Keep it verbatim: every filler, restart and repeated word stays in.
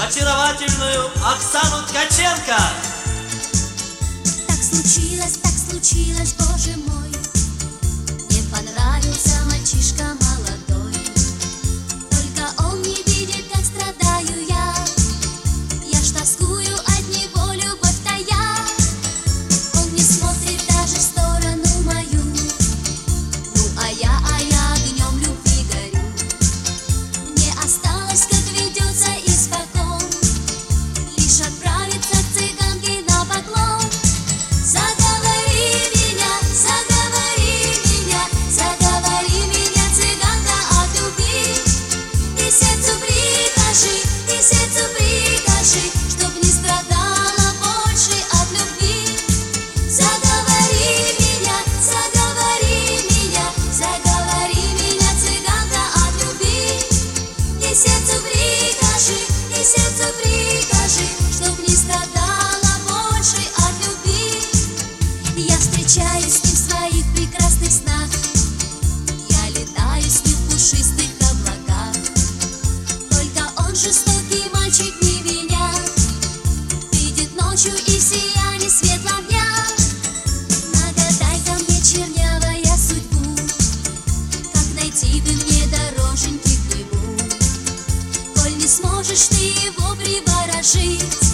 очаровательную Оксану Ткаченко. Так случилось, так случилось, Боже мой, мне понравился мальчишка молодой. Только он не видит, как страдаю я, я ж тоскую от него, любовь тая. Он не смотрит даже в сторону мою, ну а я, а я огнем любви горю. Мне осталось, как ведется испокон, лишь отправиться к цыганке на поклон. Заговори меня, заговори меня, заговори меня, цыганка, от любви. И сердцу прикажи, и сердцу прикажи, чтоб не страдала больше от любви. Заговори меня, заговори меня, заговори меня, цыганка, от любви. И сердцу прикажи, и сердцу прикажи, чтоб не страдала больше от любви. Я встречаюсь с ним в своих прекрасных снах, я летаю с ним в пушистых облаках. Только он жестокий мальчик не меня, видит ночью и в сиянии светлого дня. Нагадай-ка мне, чернявая, судьбу, как найти бы мне дороженьки к нему. Коль не сможешь ты его приворожить,